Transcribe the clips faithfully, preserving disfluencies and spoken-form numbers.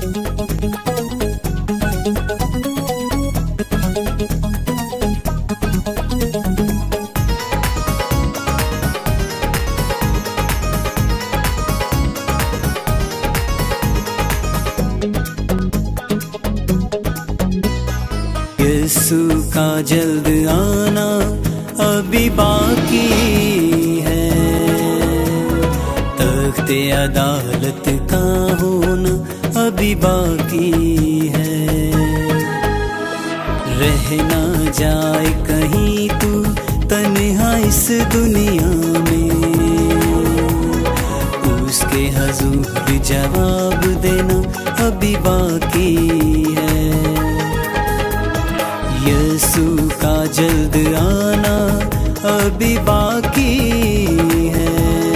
यीशु का जल्द आना अभी बाकी है, तख्ते अदालत का होना अभी बाकी है। रह ना जाए कहीं तू तन्हा इस दुनिया में, उसके हजूर जवाब देना अभी बाकी है। यीशु का जल्द आना अभी बाकी है,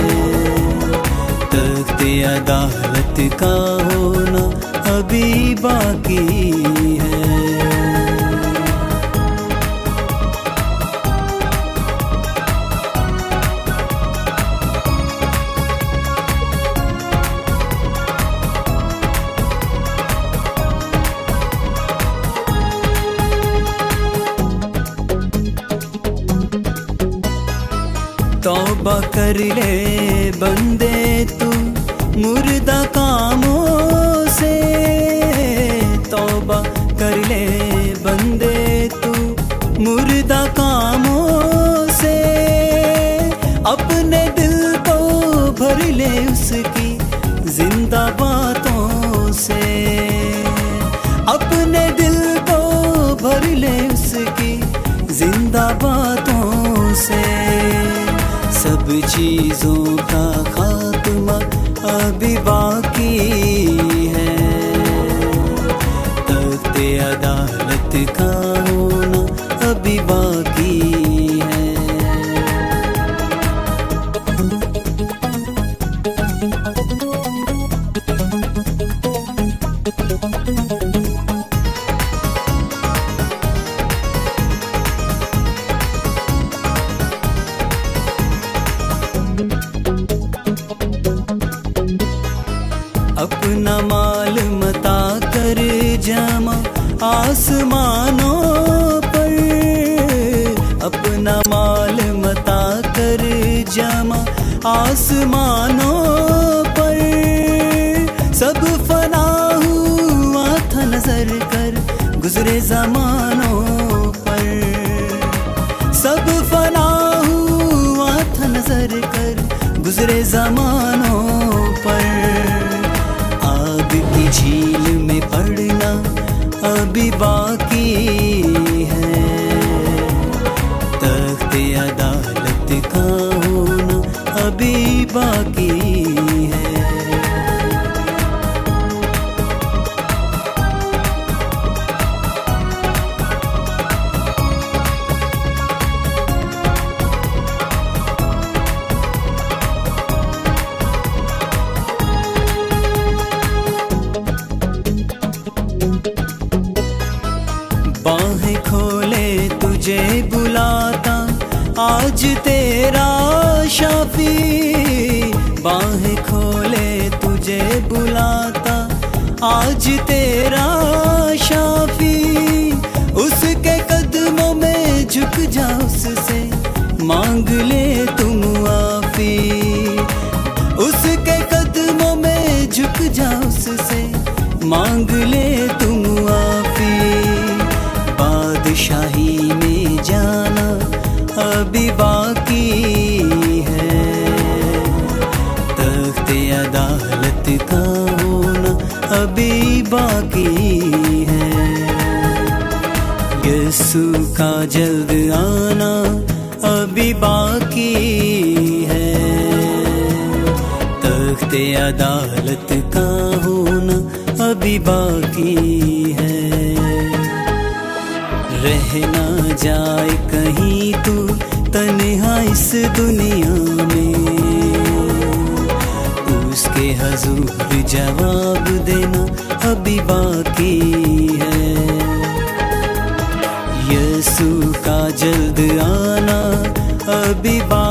तख्ते अदालत का होना अभी बाकी है। तौबा कर ले बंदे तू मुर्दा कामों से, तौबा कर ले बंदे तू मुर्दा कामों से। अपने दिल को भर ले उसकी जिंदा बातों से, अपने दिल को भर ले उसकी जिंदा बातों से। सब चीजों का खात्मा अभी बाकी है, तख्ते अदालत का होना अभी बाकी है। अपना माल मता कर जमा आसमानों पर, अपना माल मता कर जमा आसमानों पर। सब फना हुआ था नजर कर गुजरे जमानों पर, सब फना हुआ था नजर कर गुजरे जमानों पर। की झील में पड़ना अभी बाकी है, तख्ते अदालत का होना अभी बाकी है। बाहें खोले तुझे बुलाता आज तेरा शाफी, बाहें खोले तुझे बुलाता आज तेरा शाफी। उसके कदमों में झुक जा उससे मांग ले तुम आफी, उसके कदमों में झुक जा उससे मांग ले तुम आफी। बादशाही में जाना अभी बाकी है, तख्ते अदालत का होना अभी बाकी है। यीशु का जल्द आना अभी बाकी है, तख्ते अदालत का होना अभी बाकी है। रह ना जाए कहीं तू तन्हा इस दुनिया में, उसके हजूर जवाब देना अभी बाकी है। यीशु का जल्द आना अभी बाकी